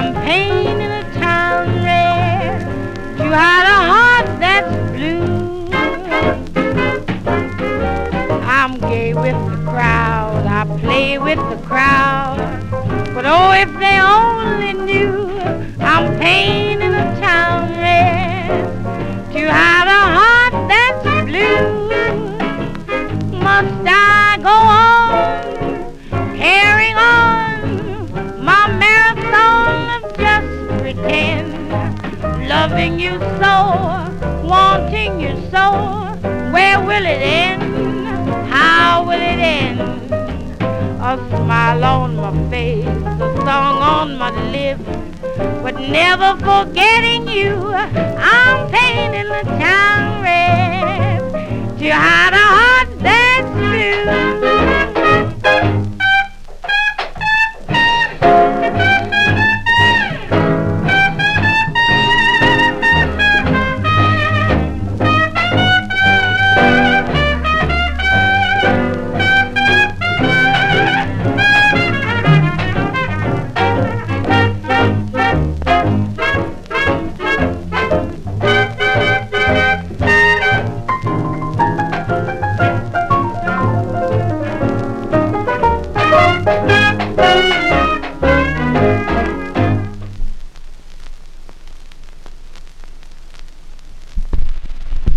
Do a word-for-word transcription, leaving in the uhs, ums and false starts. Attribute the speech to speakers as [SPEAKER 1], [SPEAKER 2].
[SPEAKER 1] I'm painting a town red to hide a heart that's blue. I'm gay with the crowd, I play with the crowd, but oh, if they only knew I'm painting a town red to hide a heart that's blue. Must I go on, carrying on my marathon of just pretend, loving you so, wanting you so? Where will it end? How will it end? A smile on my face, a song on my lips, but never forgetting you. I'm painting the town red to hide a heart that's blue.